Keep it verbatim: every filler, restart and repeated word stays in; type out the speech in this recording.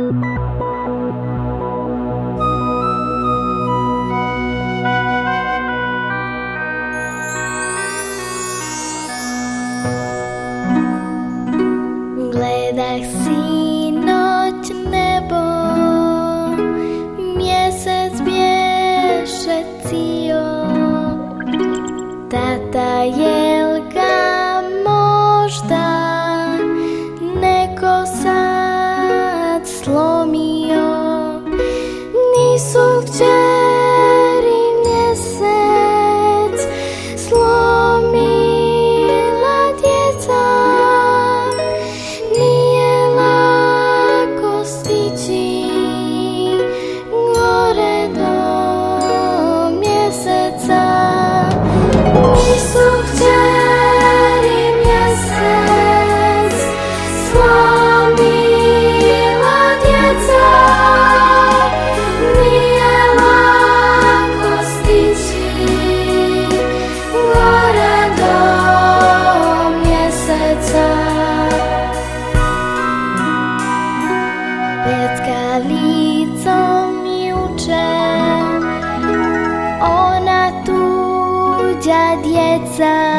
Gledah sinoć nebo, mjesec bješe cio. Tata, jel ga možda neko sad slomio? Nisu kćeri mjesec slomila djeca. Nije lako stići gore do mjeseca. Nisu kćeri mjesec slomila djeca. Nije lako stići gore do mjeseca. Petkalicom juče ona tuđa djeca